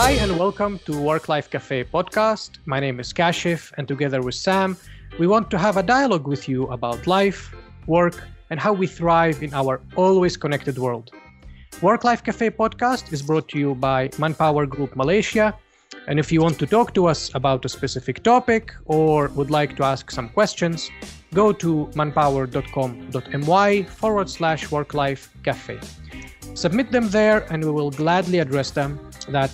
Hi and welcome to Work Life Cafe podcast. My name is Kashif, and together with Sam, we want to have a dialogue with you about life, work, and how we thrive in our always connected world. Work Life Cafe podcast is brought to you by Manpower Group Malaysia. And if you want to talk to us about a specific topic or would like to ask some questions, go to manpower.com.my/worklifecafe. Submit them there and we will gladly address them. That's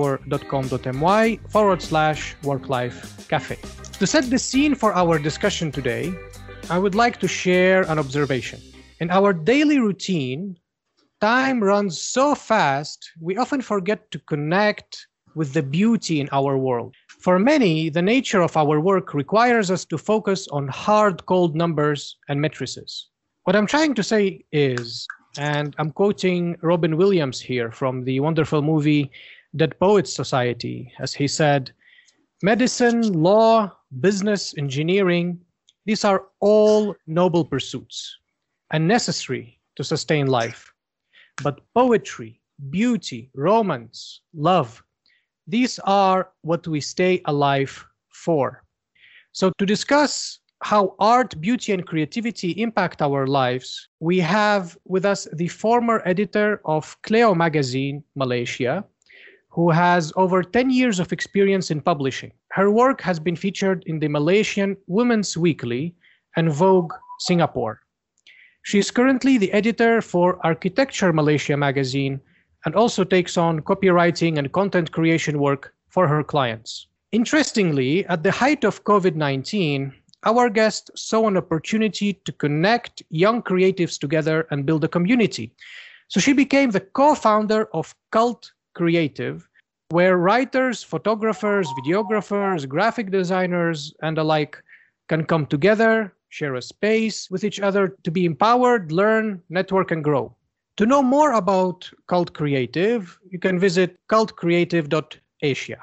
manpower.com.my/worklifecafe. To set the scene for our discussion today, I would like to share an observation. In our daily routine, time runs so fast, we often forget to connect with the beauty in our world. For many, the nature of our work requires us to focus on hard, cold numbers and matrices. What I'm trying to say is, and I'm quoting Robin Williams here from the wonderful movie Dead Poets Society, as he said, medicine, law, business, engineering, these are all noble pursuits and necessary to sustain life. But poetry, beauty, romance, love, these are what we stay alive for. So to discuss how art, beauty, and creativity impact our lives, we have with us the former editor of Cleo magazine, Malaysia, who has over 10 years of experience in publishing. Her work has been featured in the Malaysian Women's Weekly and Vogue Singapore. She is currently the editor for Architecture Malaysia magazine and also takes on copywriting and content creation work for her clients. Interestingly, at the height of COVID-19, our guest saw an opportunity to connect young creatives together and build a community. So she became the co-founder of Cult Creative, where writers, photographers, videographers, graphic designers, and the like can come together, share a space with each other to be empowered, learn, network, and grow. To know more about Cult Creative, you can visit cultcreative.asia.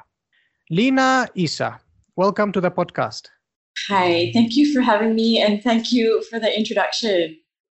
Lina Isa, welcome to the podcast. Hi, thank you for having me and thank you for the introduction.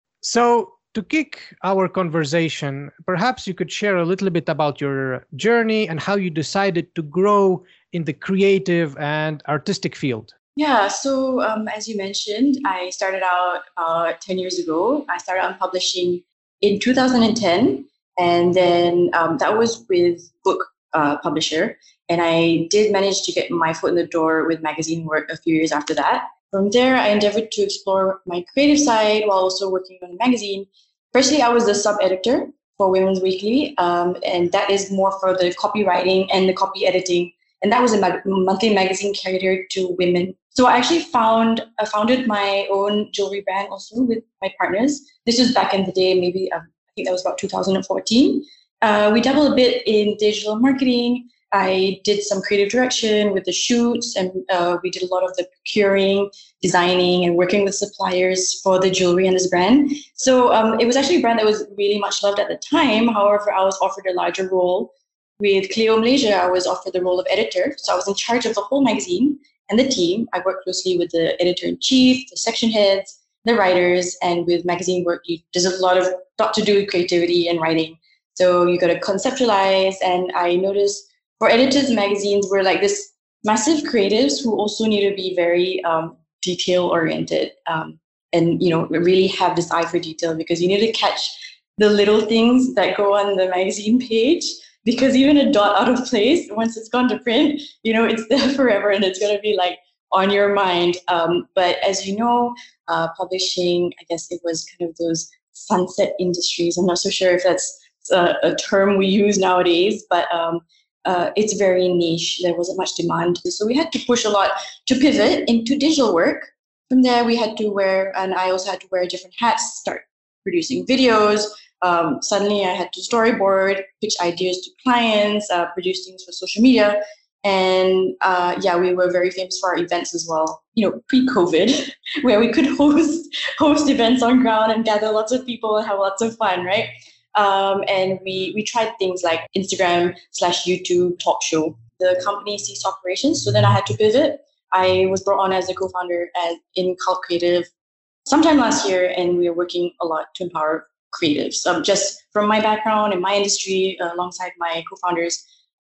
So to kick our conversation, perhaps you could share a little bit about your journey and how you decided to grow in the creative and artistic field. Yeah, so as you mentioned, I started out 10 years ago. I started on publishing in 2010, and then that was with book publisher. And I did manage to get my foot in the door with magazine work a few years after that. From there, I endeavored to explore my creative side while also working on a magazine. Firstly, I was the sub-editor for Women's Weekly, and that is more for the copywriting and the copy editing. And that was a monthly magazine catered to women. So I actually founded my own jewelry brand also with my partners. This was back in the day, maybe I think that was about 2014. We dabbled a bit in digital marketing. I did some creative direction with the shoots, and we did a lot of the procuring, designing, and working with suppliers for the jewelry and this brand. So it was actually a brand that was really much loved at the time. However, I was offered a larger role. With Cleo Malaysia, I was offered the role of editor. So I was in charge of the whole magazine and the team. I worked closely with the editor-in-chief, the section heads, the writers, and with magazine work, there's a lot to do with creativity and writing. So you got to conceptualize, and I noticed for editors, magazines were like this massive creatives who also need to be very detail-oriented and really have this eye for detail, because you need to catch the little things that go on the magazine page. Because even a dot out of place, once it's gone to print, it's there forever and it's going to be like on your mind. But as you know, publishing, I guess it was kind of those sunset industries. I'm not so sure if that's a term we use nowadays, but it's very niche. There wasn't much demand. So we had to push a lot to pivot into digital work. From there, we had to I also had to wear different hats, start producing videos. Suddenly I had to storyboard, pitch ideas to clients, produce things for social media. And we were very famous for our events as well, pre-COVID, where we could host events on ground and gather lots of people and have lots of fun, right? And we tried things like Instagram/YouTube talk show. The company ceased operations, so then I had to pivot. I was brought on as a co-founder in Cult Creative sometime last year, and we are working a lot to empower creatives. Just from my background and my industry, alongside my co-founders,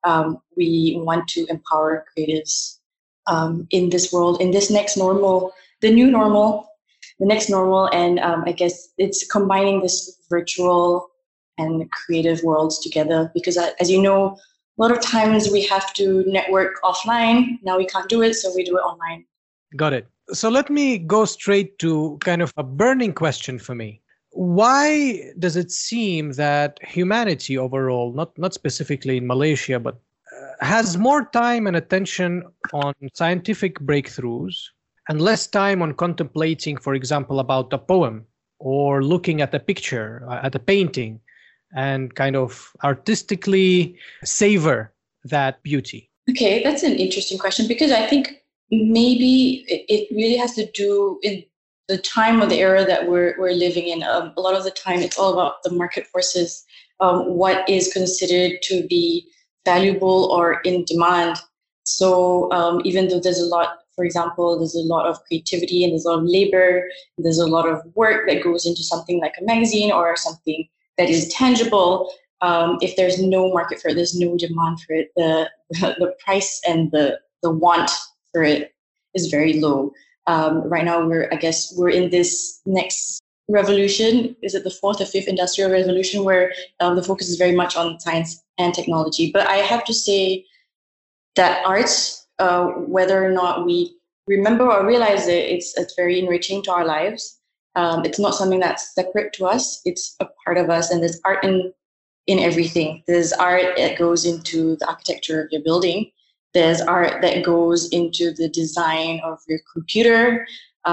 we want to empower creatives in this world, in this next normal, the new normal, the next normal. And I guess it's combining this virtual and creative worlds together, because as you know, a lot of times we have to network offline. Now we can't do it, so we do it online. Got it. So let me go straight to kind of a burning question for me. Why does it seem that humanity overall, not specifically in Malaysia, but has more time and attention on scientific breakthroughs and less time on contemplating, for example, about a poem or looking at a picture, at a painting, and kind of artistically savor that beauty? Okay, that's an interesting question, because I think maybe it really has to do in the time of the era that we're living in. A lot of the time, it's all about the market forces, what is considered to be valuable or in demand. So even though there's a lot, for example, there's a lot of creativity and there's a lot of labor, there's a lot of work that goes into something like a magazine or something that is tangible. If there's no market for it, there's no demand for it, the price and the want for it is very low. Right now, we're in this next revolution. Is it the fourth or fifth industrial revolution, where the focus is very much on science and technology? But I have to say that arts, whether or not we remember or realize it, it's very enriching to our lives. It's not something that's separate to us. It's a part of us, and there's art in everything. There's art that goes into the architecture of your building. There's art that goes into the design of your computer.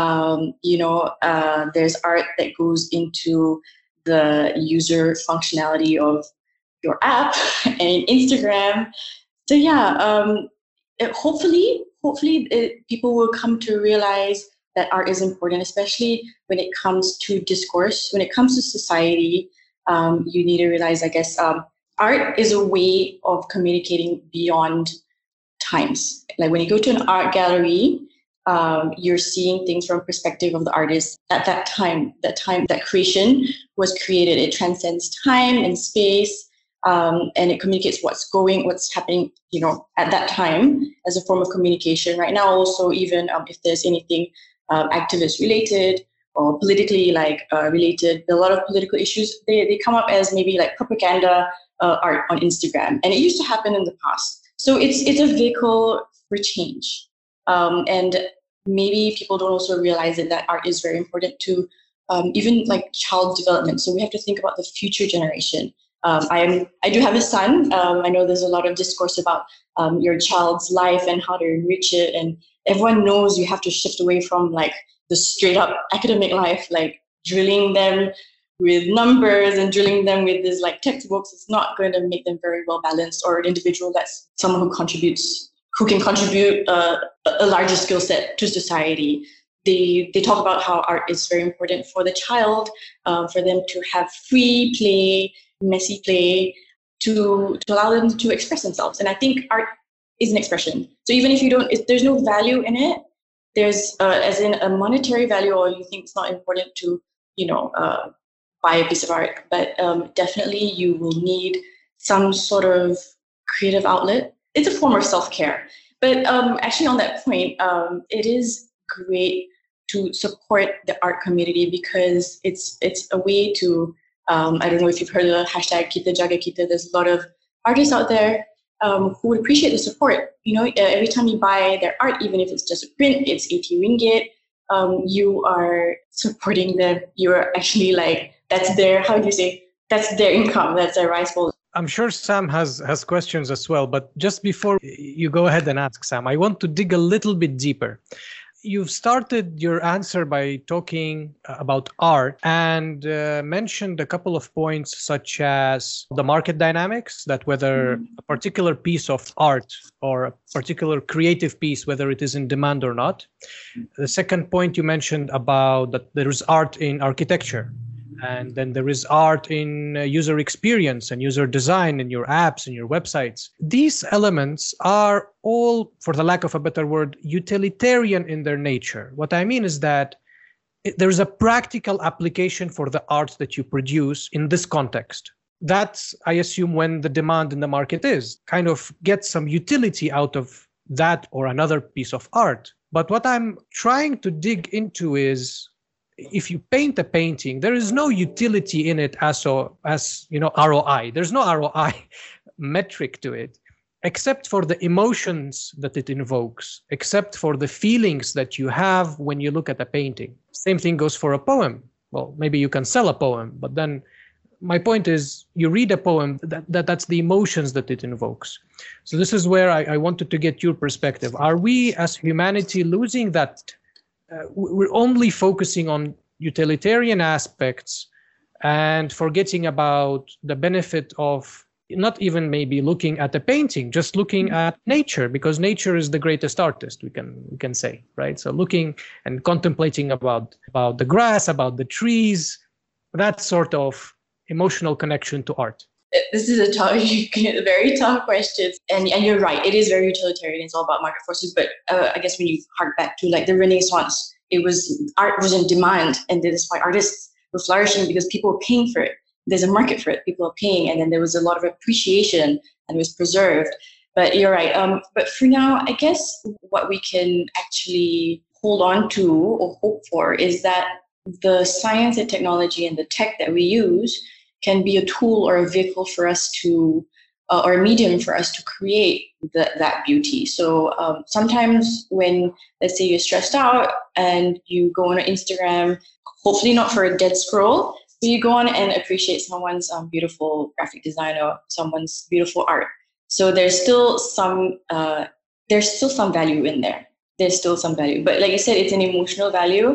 There's art that goes into the user functionality of your app and Instagram. So yeah, hopefully people will come to realize that art is important, especially when it comes to discourse, when it comes to society. You need to realize, I guess, art is a way of communicating beyond times. Like when you go to an art gallery, you're seeing things from perspective of the artist at that time that creation was created. It transcends time and space, and it communicates what's happening, at that time as a form of communication. Right now, also, even if there's anything activist related or politically related, a lot of political issues, they come up as maybe like propaganda art on Instagram, and it used to happen in the past. So it's a vehicle for change, and maybe people don't also realize that art is very important to even like child development. So we have to think about the future generation. I do have a son. I know there's a lot of discourse about your child's life and how to enrich it, and everyone knows you have to shift away from like the straight up academic life, like drilling them with numbers and drilling them with this like textbooks. It's not going to make them very well balanced, or an individual that's someone who can contribute a larger skill set to society. They talk about how art is very important for the child, for them to have free play, messy play, to allow them to express themselves. And I think art is an expression. So even if there's no value in it, there's as in a monetary value, or you think it's not important to, buy a piece of art, but definitely you will need some sort of creative outlet. It's a form of self-care. But actually on that point, it is great to support the art community, because it's a way to, I don't know if you've heard of the hashtag Kita Jaga Kita. There's a lot of artists out there who would appreciate the support. Every time you buy their art, even if it's just a print, it's 80 ringgit. You are supporting them. You're actually like, that's their income, that's their rice bowl. I'm sure Sam has questions as well, but just before you go ahead and ask Sam, I want to dig a little bit deeper. You've started your answer by talking about art and mentioned a couple of points such as the market dynamics, that whether a particular piece of art or a particular creative piece, whether it is in demand or not. The second point you mentioned about that there is art in architecture. And then there is art in user experience and user design in your apps and your websites. These elements are all, for the lack of a better word, utilitarian in their nature. What I mean is that there is a practical application for the art that you produce in this context. that's, I assume, when the demand in the market is. Kind of get some utility out of that or another piece of art. But what I'm trying to dig into is, if you paint a painting, there is no utility in it as ROI. There's no ROI metric to it, except for the emotions that it invokes, except for the feelings that you have when you look at a painting. Same thing goes for a poem. Well, maybe you can sell a poem, but then my point is, you read a poem, that's the emotions that it invokes. So this is where I wanted to get your perspective. Are we as humanity losing that? We're only focusing on utilitarian aspects and forgetting about the benefit of not even maybe looking at a painting, just looking at nature, because nature is the greatest artist, we can say, right? So looking and contemplating about the grass, about the trees, that sort of emotional connection to art. This is a very tough question, and you're right. It is very utilitarian. It's all about market forces. But I guess when you hark back to like the Renaissance, art was in demand, and that's why artists were flourishing, because people were paying for it. There's a market for it. People are paying, and then there was a lot of appreciation, and it was preserved. But you're right. But for now, I guess what we can actually hold on to or hope for is that the science and technology and the tech that we use can be a tool or a vehicle for us to, or a medium for us to create that beauty. So sometimes when, let's say, you're stressed out and you go on Instagram, hopefully not for a dead scroll, but you go on and appreciate someone's beautiful graphic design or someone's beautiful art. So there's still some value in there. There's still some value, but like I said, it's an emotional value,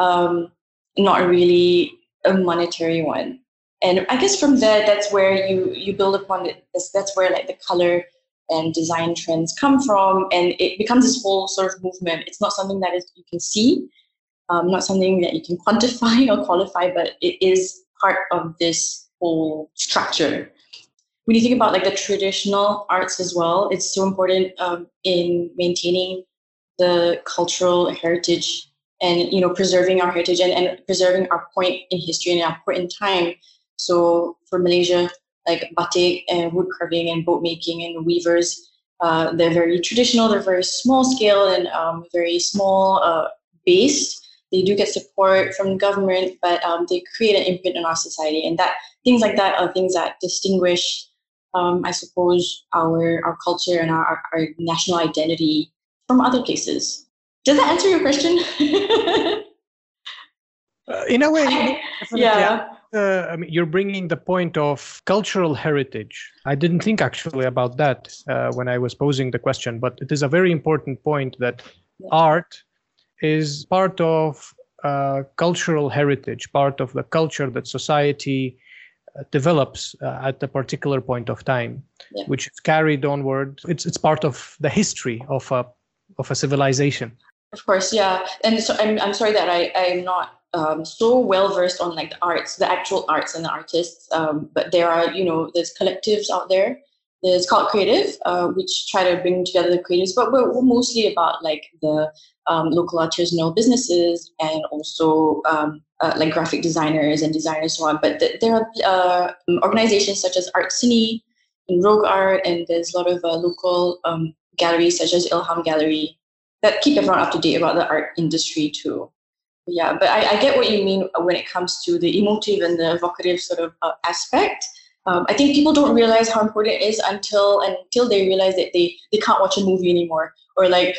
not really a monetary one. And I guess from there, that's where you build upon it. That's where like the color and design trends come from, and it becomes this whole sort of movement. It's not something that you can see, not something that you can quantify or qualify, but it is part of this whole structure. When you think about like the traditional arts as well, it's so important in maintaining the cultural heritage and preserving our heritage and preserving our point in history and our point in time. So for Malaysia, like batik and wood carving and boat making and weavers, they're very traditional, they're very small scale and very small based. They do get support from the government, but they create an imprint in our society. And things like that are things that distinguish, I suppose, our culture and our national identity from other places. Does that answer your question? In a way, yeah. I mean, you're bringing the point of cultural heritage. I didn't think actually about that when I was posing the question, but it is a very important point that art is part of cultural heritage, part of the culture that society develops at a particular point of time, which is carried onward. It's part of the history of a civilization. Of course, yeah. And so I'm sorry that I'm not so well versed on like the arts, the actual arts and the artists. But there are, there's collectives out there. There's called Creative, which try to bring together the creatives, but we're mostly about like the local artisanal businesses and also like graphic designers and designers so on. But there are organizations such as Art Cine and Rogue Art, and there's a lot of local galleries such as Ilham Gallery that keep everyone up to date about the art industry too. Yeah, but I get what you mean when it comes to the emotive and the evocative sort of aspect. I think people don't realize how important it is until they realize that they can't watch a movie anymore, or like,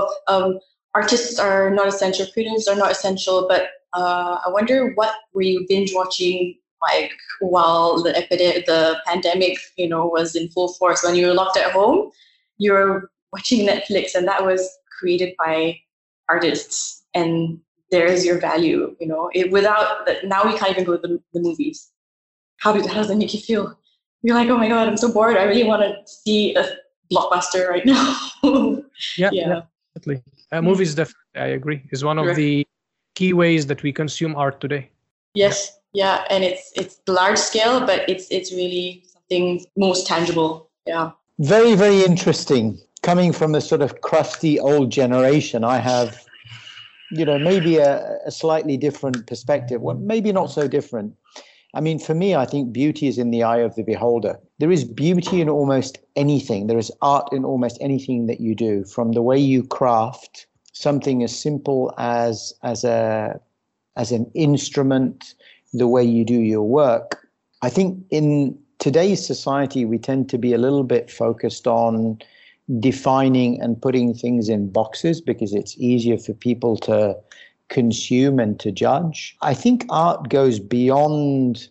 artists are not essential, creatives are not essential. But I wonder, what were you binge watching like while the pandemic, was in full force? When you were locked at home, you were watching Netflix, and that was created by artists, and there's your value. Without that, now we can't even go to the movies. How does that make you feel? You're like, oh my God, I'm so bored. I really want to see a blockbuster right now. Yeah, definitely. Movies, definitely, I agree, is one of the key ways that we consume art today. Yes, yeah, and it's large scale, but it's really something most tangible. Yeah. Very, very interesting. Coming from a sort of crusty old generation, I have, maybe a slightly different perspective. Well, maybe not so different. I mean, for me, I think beauty is in the eye of the beholder. There is beauty in almost anything. There is art in almost anything that you do, from the way you craft something as simple as an instrument, the way you do your work. I think in today's society, we tend to be a little bit focused on defining and putting things in boxes because it's easier for people to consume and to judge. I think art goes beyond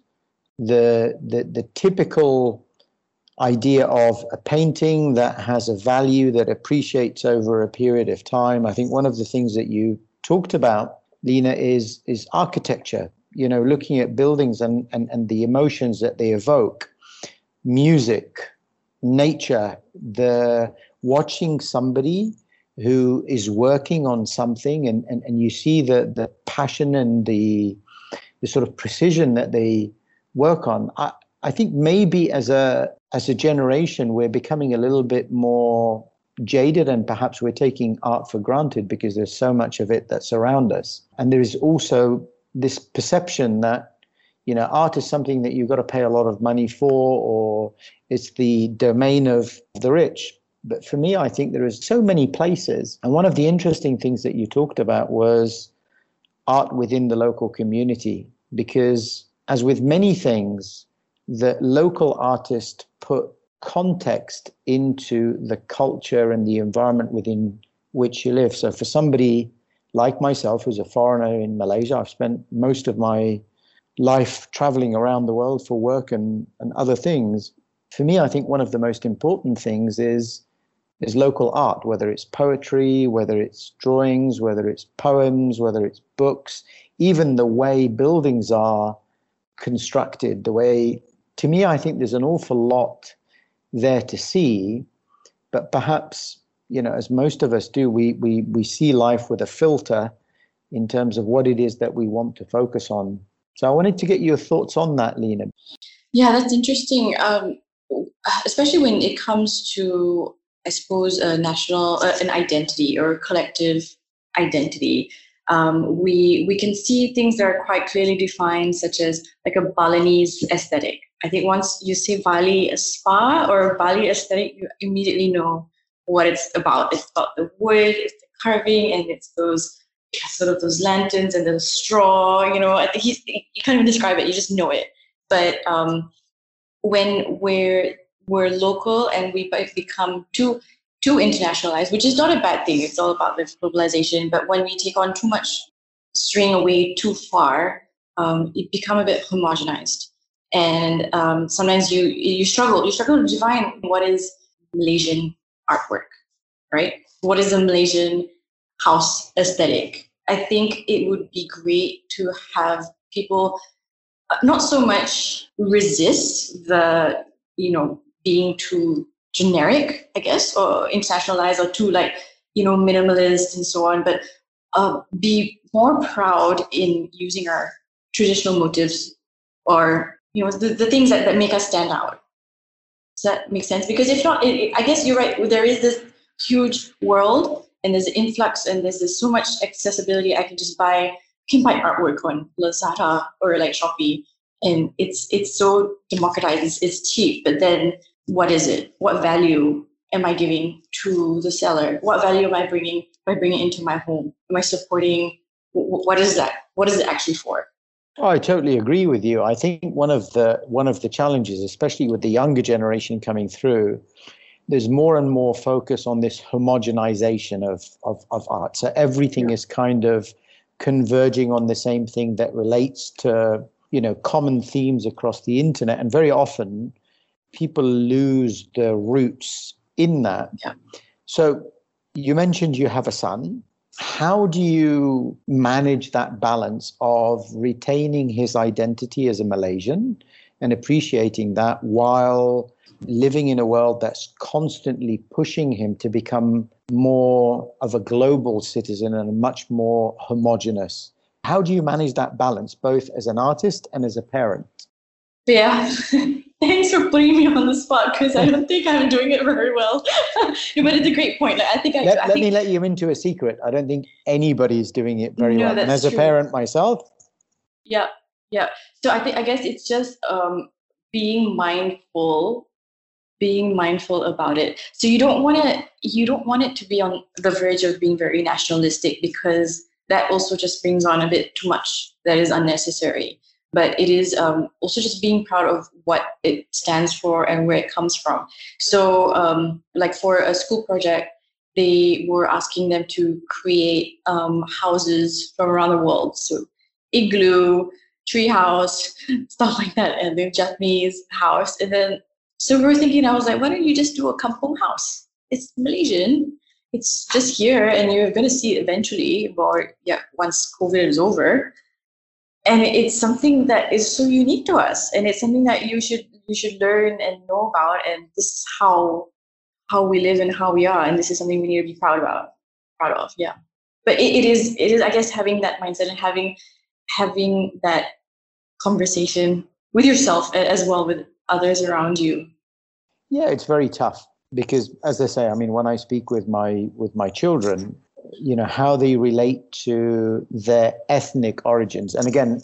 the typical idea of a painting that has a value that appreciates over a period of time. I think one of the things that you talked about, Lena, is architecture, looking at buildings and the emotions that they evoke, music, nature, the watching somebody who is working on something and you see the passion and the sort of precision that they work on. I think maybe as a generation, we're becoming a little bit more jaded, and perhaps we're taking art for granted because there's so much of it that's around us. And there is also this perception that, art is something that you've got to pay a lot of money for, or it's the domain of the rich. But for me, I think there is so many places. And one of the interesting things that you talked about was art within the local community, because as with many things, the local artist put context into the culture and the environment within which you live. So for somebody like myself, who's a foreigner in Malaysia, I've spent most of my life traveling around the world for work and other things. For me, I think one of the most important things is local art, whether it's poetry, whether it's drawings, whether it's poems, whether it's books, even the way buildings are constructed, to me, I think there's an awful lot there to see, but perhaps, as most of us do, we see life with a filter in terms of what it is that we want to focus on. So I wanted to get your thoughts on that, Lena. Yeah, that's interesting, especially when it comes to, I suppose, an identity or collective identity. We can see things that are quite clearly defined, such as like a Balinese aesthetic. I think once you say Bali spa or Bali aesthetic, you immediately know what it's about. It's about the wood, it's the carving, and it's those lanterns and the straw. I think you can't even describe it. You just know it. But when we're local and we become too internationalized, which is not a bad thing. It's all about the globalization. But when we take on too much, straying away too far, it become a bit homogenized. And sometimes you struggle to define what is Malaysian artwork, right? What is a Malaysian house aesthetic? I think it would be great to have people not so much resist the, being too generic, I guess, or internationalized, or too minimalist and so on, but be more proud in using our traditional motifs, or the things that make us stand out. Does that make sense? Because if not, I guess you're right. There is this huge world, and there's an influx, and there's so much accessibility. I can buy artwork on Lazada or like Shopee, and it's so democratized. It's cheap, but then what is it? What value am I giving to the seller? What value am I bringing by bringing it into my home? Am I supporting? What is that? What is it actually for? Oh, I totally agree with you. I think one of the challenges, especially with the younger generation coming through, there's more and more focus on this homogenization of art. So everything is kind of converging on the same thing that relates to, common themes across the internet. And very often people lose the roots in that. Yeah. So you mentioned you have a son. How do you manage that balance of retaining his identity as a Malaysian and appreciating that while living in a world that's constantly pushing him to become more of a global citizen and much more homogenous? How do you manage that balance, both as an artist and as a parent? Yeah, thanks for putting me on the spot, because I don't think I'm doing it very well. But it's a great point. Let me let you into a secret. I don't think anybody's doing it very well. And as a parent myself. Yeah. Yeah. So I guess it's just being mindful about it. So you don't want it to be on the verge of being very nationalistic, because that also just brings on a bit too much that is unnecessary. But it is also just being proud of what it stands for and where it comes from. So like for a school project, they were asking them to create houses from around the world. So igloo, tree house, stuff like that, and the Japanese house. And then so we were thinking, I was like, why don't you just do a kampong house? It's Malaysian. It's just here, and you're going to see it eventually, or yeah, once COVID is over. And it's something that is so unique to us, and it's something that you should learn and know about. And this is how we live and how we are, and this is something we need to be proud of. Yeah, but it is I guess having that mindset and having that conversation with yourself as well with others around you. Yeah, it's very tough because, as I say, I mean, when I speak with my children, you know, how they relate to their ethnic origins. And again,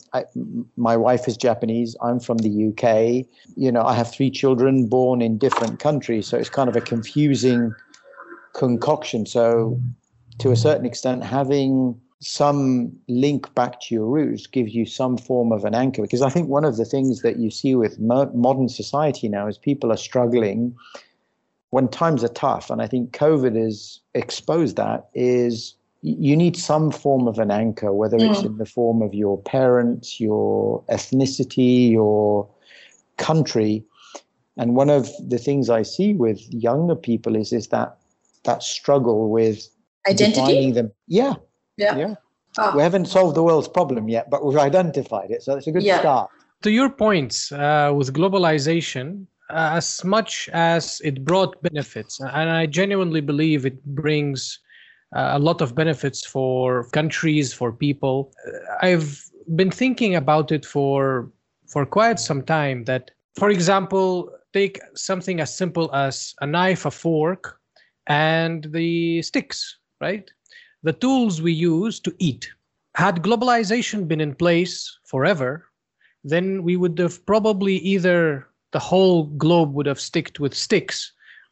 my wife is Japanese. I'm from the UK. You know, I have 3 children born in different countries, so it's kind of a confusing concoction. So, to a certain extent, having some link back to your roots gives you some form of an anchor, because I think one of the things that you see with modern society now is people are struggling when times are tough, and I think COVID has exposed that, is you need some form of an anchor, whether it's in the form of your parents, your ethnicity, your country. And one of the things I see with younger people is that struggle with Identity? defining them. Yeah. Yeah. Oh. We haven't solved the world's problem yet, but we've identified it. So it's a good start. To your points, with globalization, as much as it brought benefits, and I genuinely believe it brings a lot of benefits for countries, for people. I've been thinking about it for quite some time that, for example, take something as simple as a knife, a fork, and the sticks, right? The tools we use to eat. Had globalization been in place forever, then we would have probably either the whole globe would have sticked with sticks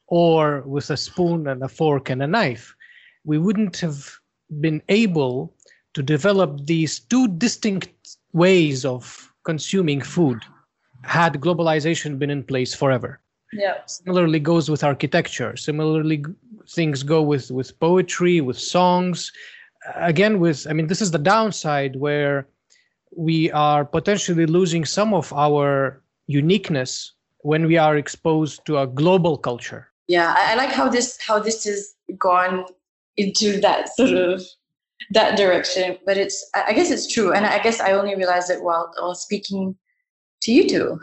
or with a spoon and a fork and a knife. We wouldn't have been able to develop these 2 distinct ways of consuming food had globalization been in place forever. Yeah. Similarly goes with architecture. Similarly, things go with poetry, with songs. Again, this is the downside where we are potentially losing some of our uniqueness when we are exposed to a global culture. Yeah, I like how this has gone into that sort of that direction. But I guess it's true, and I guess I only realized it while speaking to you two.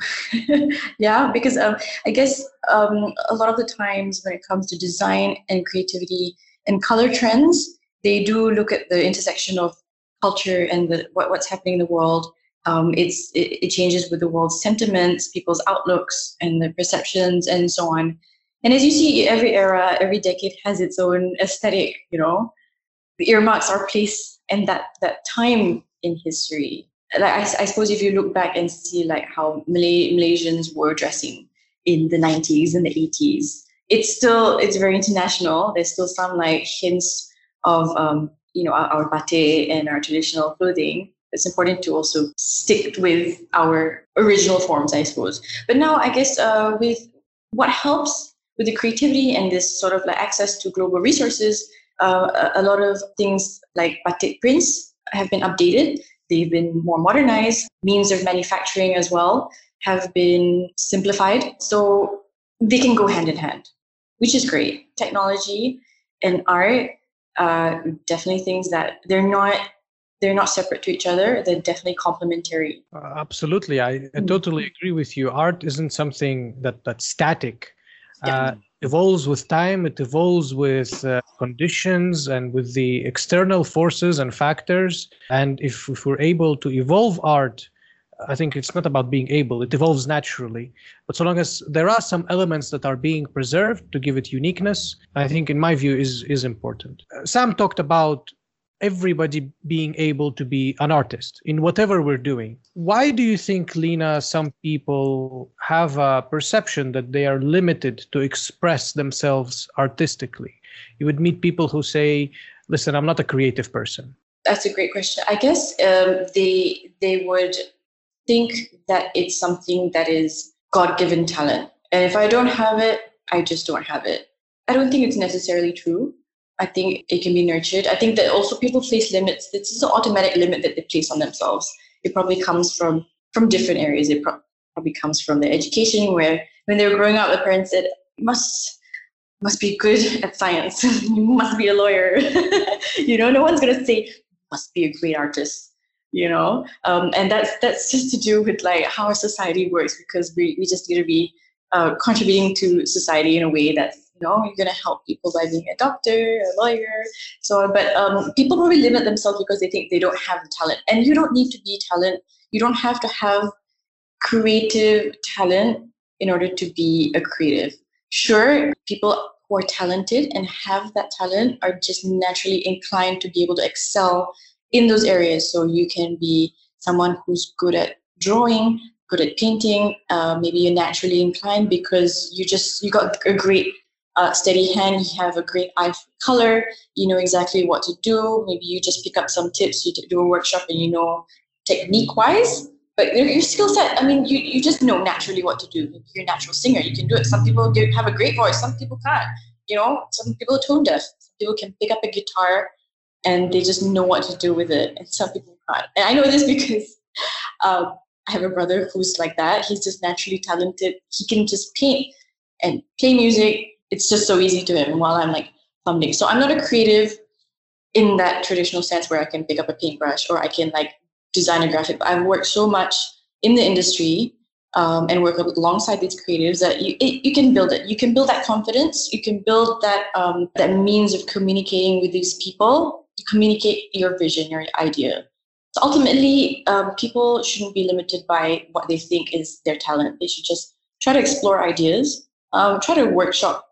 Yeah, because I guess a lot of the times when it comes to design and creativity and color trends, they do look at the intersection of culture and what's happening in the world. It changes with the world's sentiments, people's outlooks, and the perceptions, and so on. And as you see, every era, every decade has its own aesthetic. You know, the earmarks are placed in that time in history. Like I suppose if you look back and see like how Malaysians were dressing in the 90s and the 80s, it's very international. There's still some like hints of our batik and our traditional clothing. It's important to also stick with our original forms, I suppose. But now I guess with what helps with the creativity and this sort of like access to global resources, a lot of things like batik prints have been updated. They've been more modernized. Means of manufacturing as well have been simplified. So they can go hand in hand, which is great. Technology and art are definitely things that they're not separate to each other. They're definitely complementary. Absolutely. I totally agree with you. Art isn't something that's static. Evolves with time. It evolves with conditions and with the external forces and factors. And if we're able to evolve art, I think it's not about being able. It evolves naturally. But so long as there are some elements that are being preserved to give it uniqueness, I think, in my view, is important. Sam talked about everybody being able to be an artist in whatever we're doing. Why do you think, Lena, some people have a perception that they are limited to express themselves artistically? You would meet people who say, listen, I'm not a creative person. That's a great question. I guess they would think that it's something that is God-given talent. And if I don't have it, I just don't have it. I don't think it's necessarily true. I think it can be nurtured. I think that also people place limits. This is an automatic limit that they place on themselves. It probably comes from different areas. It probably comes from their education, where when they were growing up, the parents said, you must be good at science. You must be a lawyer. No one's going to say, must be a great artist. And that's just to do with like how our society works, because we just need to be contributing to society in a way that's, you're going to help people by being a doctor, a lawyer, so on. But people probably limit themselves because they think they don't have the talent. And you don't need to be talent. You don't have to have creative talent in order to be a creative. Sure, people who are talented and have that talent are just naturally inclined to be able to excel in those areas. So you can be someone who's good at drawing, good at painting. Maybe you're naturally inclined because you got a great steady hand, you have a great eye for color, you know exactly what to do. Maybe you just pick up some tips, you do a workshop and you know technique-wise, but your skill set, you just know naturally what to do. Maybe you're a natural singer, you can do it. Some people have a great voice, some people can't. Some people are tone deaf. Some people can pick up a guitar and they just know what to do with it, and some people can't. And I know this because I have a brother who's like that. He's just naturally talented. He can just paint and play music. It's just so easy to him while I'm like thumbing. So I'm not a creative in that traditional sense where I can pick up a paintbrush or I can like design a graphic. But I've worked so much in the industry and work alongside these creatives that you can build it. You can build that confidence. You can build that that means of communicating with these people to communicate your vision, your idea. So ultimately, people shouldn't be limited by what they think is their talent. They should just try to explore ideas, try to workshop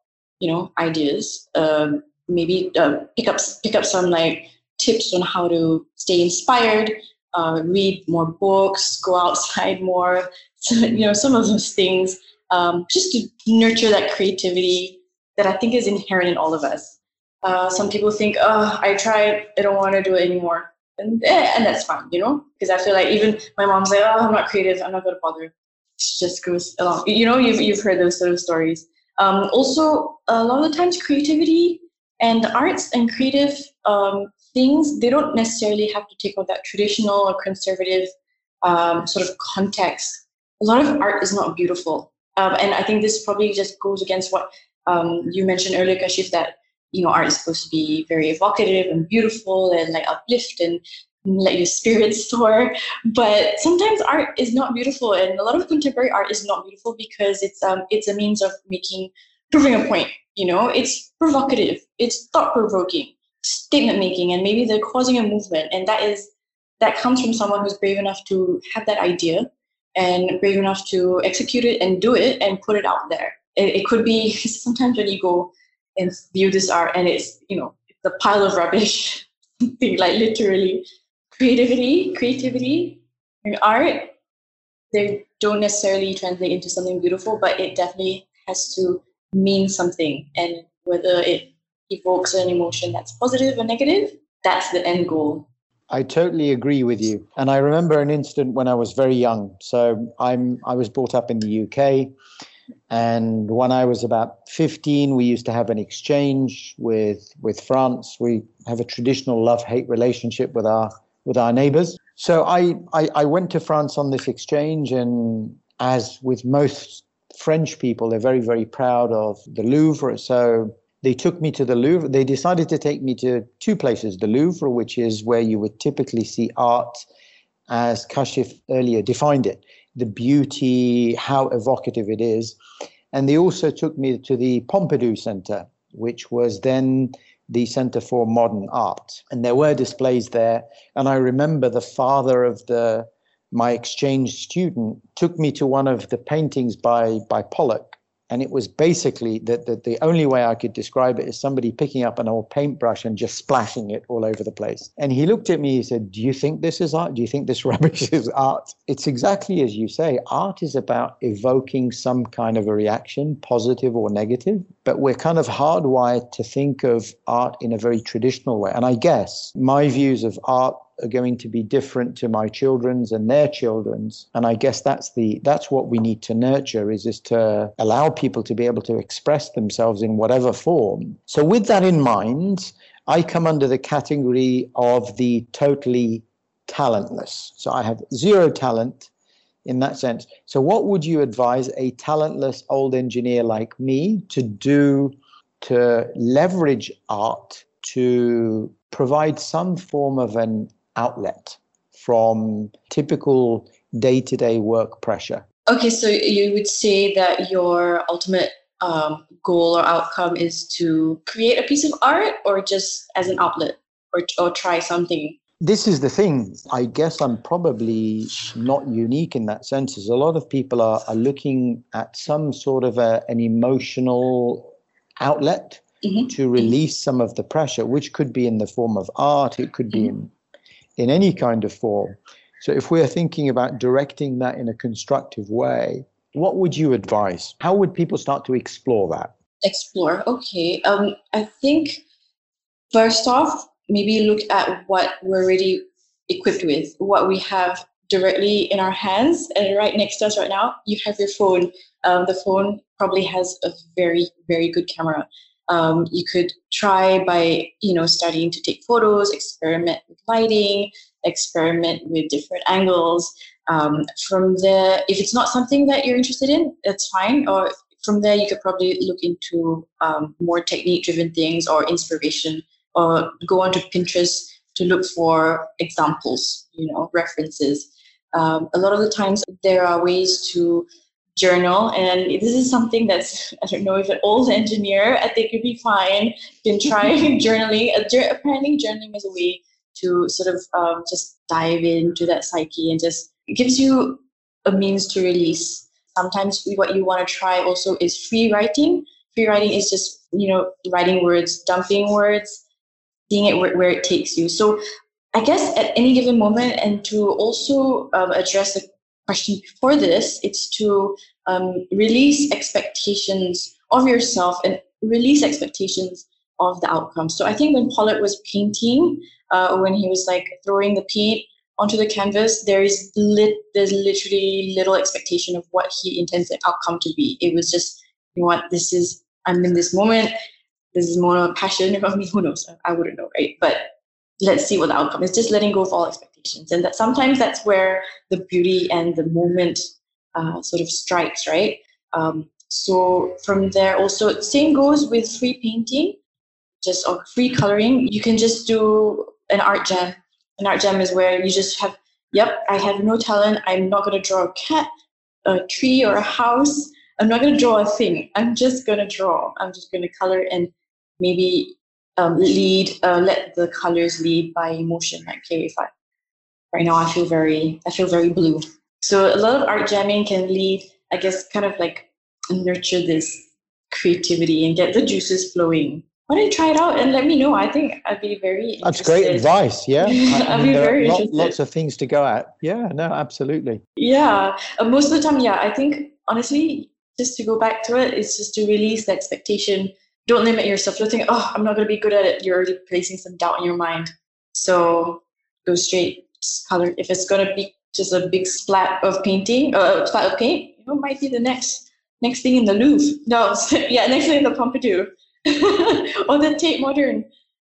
ideas, maybe pick up some like tips on how to stay inspired, read more books, go outside more, some of those things, just to nurture that creativity that I think is inherent in all of us. Some people think, I tried, I don't want to do it anymore. And that's fine, because I feel like even my mom's like, I'm not creative, I'm not going to bother. It just goes along. You've heard those sort of stories. Also, a lot of the times creativity and arts and creative things, they don't necessarily have to take on that traditional or conservative sort of context. A lot of art is not beautiful. And I think this probably just goes against what you mentioned earlier, Kashif, that, art is supposed to be very evocative and beautiful and like uplift and let your spirits soar. But sometimes art is not beautiful, and a lot of contemporary art is not beautiful because it's a means of proving a point. It's provocative, it's thought-provoking, statement-making, and maybe they're causing a movement, and that comes from someone who's brave enough to have that idea and brave enough to execute it and do it and put it out there. It could be sometimes when you go and view this art and it's it's a pile of rubbish, something like literally. Creativity and art, they don't necessarily translate into something beautiful, but it definitely has to mean something. And whether it evokes an emotion that's positive or negative, that's the end goal. I totally agree with you. And I remember an incident when I was very young. So I was brought up in the UK. And when I was about 15, we used to have an exchange with France. We have a traditional love-hate relationship with our neighbors. So I went to France on this exchange, and as with most French people, they're very, very proud of the Louvre. So they took me to the Louvre. They decided to take me to two places, the Louvre, which is where you would typically see art as Kashif earlier defined it, the beauty, how evocative it is. And they also took me to the Pompidou Center, which was then the Center for Modern Art. And there were displays there. And I remember the father of my exchange student took me to one of the paintings by Pollock. And it was basically the only way I could describe it is somebody picking up an old paintbrush and just splashing it all over the place. And he looked at me, he said, do you think this is art? Do you think this rubbish is art? It's exactly as you say. Art is about evoking some kind of a reaction, positive or negative. But we're kind of hardwired to think of art in a very traditional way. And I guess my views of art are going to be different to my children's and their children's. And I guess that's what we need to nurture is to allow people to be able to express themselves in whatever form. So with that in mind, I come under the category of the totally talentless. So I have zero talent in that sense. So what would you advise a talentless old engineer like me to do to leverage art to provide some form of an outlet from typical day-to-day work pressure? Okay, so you would say that your ultimate goal or outcome is to create a piece of art, or just as an outlet, or try something? This is the thing. I guess I'm probably not unique in that sense, as a lot of people are looking at some sort of an emotional outlet to release some of the pressure, which could be in the form of art, it could be in any kind of form. So if we're thinking about directing that in a constructive way, what would you advise? How would people start to explore that? Explore, okay. I think first off, maybe look at what we're already equipped with, what we have directly in our hands. And right next to us right now, you have your phone. The phone probably has a very, very good camera. You could try by, starting to take photos, experiment with lighting, experiment with different angles. From there, if it's not something that you're interested in, that's fine. Or from there, you could probably look into more technique-driven things or inspiration, or go onto Pinterest to look for examples, references. A lot of the times there are ways to journal, and this is something that's, I don't know if an old engineer, I think you'd be fine, can try journaling. Apparently journaling is a way to sort of just dive into that psyche, and just it gives you a means to release. Sometimes what you want to try also is free writing. Free writing is just, writing words, dumping words, seeing it where it takes you. So I guess at any given moment, and to also address the question before this, it's to release expectations of yourself and release expectations of the outcome. So I think when Pollock was painting, when he was like throwing the paint onto the canvas, there's literally little expectation of what he intends the outcome to be. It was just, I'm in this moment, this is more of passion about me, who knows, I wouldn't know, right? But let's see what the outcome is, just letting go of all expectations. And that sometimes that's where the beauty and the moment sort of strikes, right? So from there also, same goes with free painting, or free coloring. You can just do an art jam. An art jam is where you just have, I have no talent. I'm not going to draw a cat, a tree, or a house. I'm not going to draw a thing. I'm just going to draw. I'm just going to color and maybe let the colors lead by emotion. Like, okay, right now I feel very blue. So a lot of art jamming can lead, I guess, kind of like nurture this creativity and get the juices flowing. Why don't you try it out and let me know? I think I'd be very interested. That's great advice. Yeah, I'd be very interested. Lots of things to go at. Yeah, no, absolutely. Yeah, most of the time, I think honestly, just to go back to it, it's just to release the expectation. Don't limit yourself. Don't think, I'm not going to be good at it. You're already placing some doubt in your mind. So go straight, just color. If it's going to be just a big splat of paint, it might be the next thing in the Louvre. No, next thing in the Pompidou. Or the Tate Modern.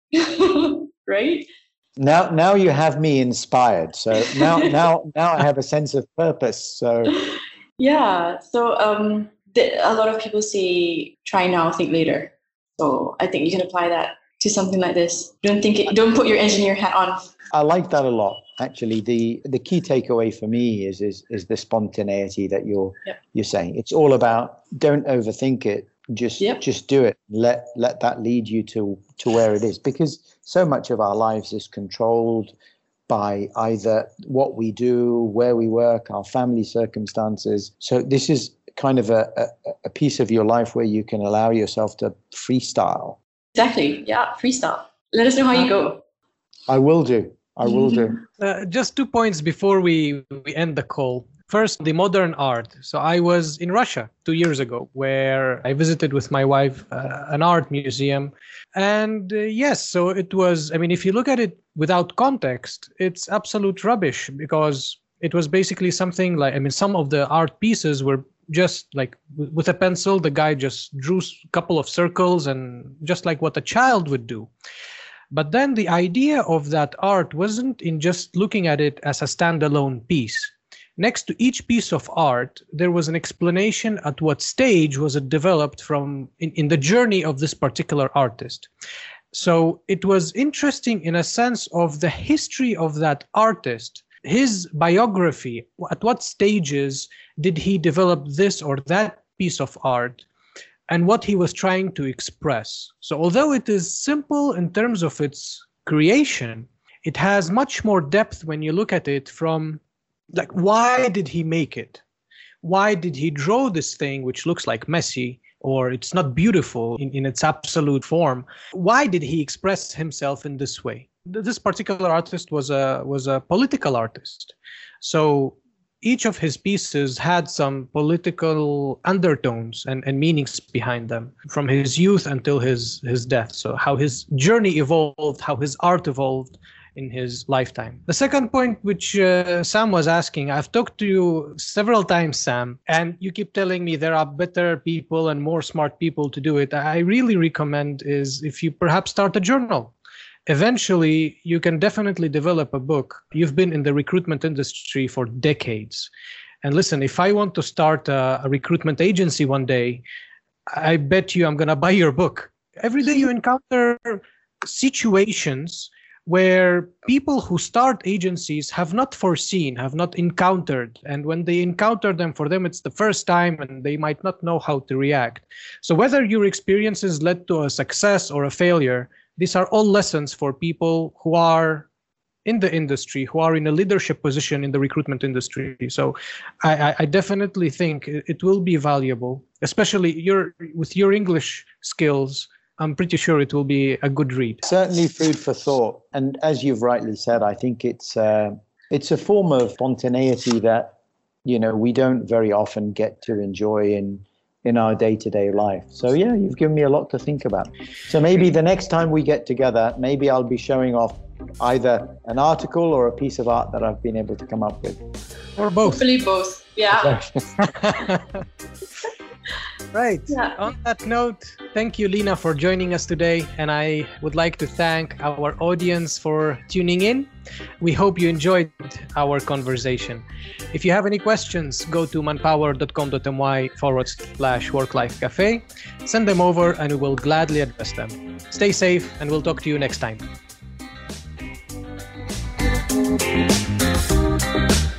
Right? Now you have me inspired. So now I have a sense of purpose. So yeah. So a lot of people say, try now, think later. So I think you can apply that to something like this. Don't put your engineer hat on. I like that a lot. Actually, the key takeaway for me is the spontaneity that you're saying. It's all about, don't overthink it. Just do it. Let that lead you to where it is, because so much of our lives is controlled by either what we do, where we work, our family circumstances. So this is kind of a piece of your life where you can allow yourself to freestyle. Exactly. Yeah, freestyle. Let us know how you go. I will do. Just 2 points before we end the call. First, the modern art. So I was in Russia 2 years ago, where I visited with my wife an art museum. And yes, so it was, I mean, if you look at it without context, it's absolute rubbish, because it was basically something like, I mean, some of the art pieces were just like with a pencil, the guy just drew a couple of circles, and just like what a child would do. But then the idea of that art wasn't in just looking at it as a standalone piece. Next to each piece of art, there was an explanation at what stage was it developed from in the journey of this particular artist. So it was interesting in a sense of the history of that artist, his biography, at what stages did he develop this or that piece of art, and what he was trying to express. So although it is simple in terms of its creation, it has much more depth when you look at it from, like, why did he make it? Why did he draw this thing which looks like messy, or it's not beautiful in its absolute form? Why did he express himself in this way? This particular artist was a political artist. So each of his pieces had some political undertones and meanings behind them, from his youth until his death. So how his journey evolved, how his art evolved in his lifetime. The second point, which Sam was asking, I've talked to you several times, Sam, and you keep telling me there are better people and more smart people to do it. I really recommend is if you perhaps start a journal. Eventually, you can definitely develop a book. You've been in the recruitment industry for decades. And listen, if I want to start a recruitment agency one day, I bet you I'm going to buy your book. Every day you encounter situations where people who start agencies have not foreseen, have not encountered. And when they encounter them, for them, it's the first time and they might not know how to react. So whether your experiences led to a success or a failure, these are all lessons for people who are in the industry, who are in a leadership position in the recruitment industry. So I definitely think it will be valuable, especially with your English skills. I'm pretty sure it will be a good read. Certainly food for thought. And as you've rightly said, I think it's a form of spontaneity that, we don't very often get to enjoy in our day-to-day life. So yeah, you've given me a lot to think about. So maybe the next time we get together, maybe I'll be showing off either an article or a piece of art that I've been able to come up with. Or both. Hopefully both. Yeah. Right. Yeah. On that note, thank you, Lina, for joining us today. And I would like to thank our audience for tuning in. We hope you enjoyed our conversation. If you have any questions, go to manpower.com.my/work-life-cafe. Send them over and we will gladly address them. Stay safe and we'll talk to you next time.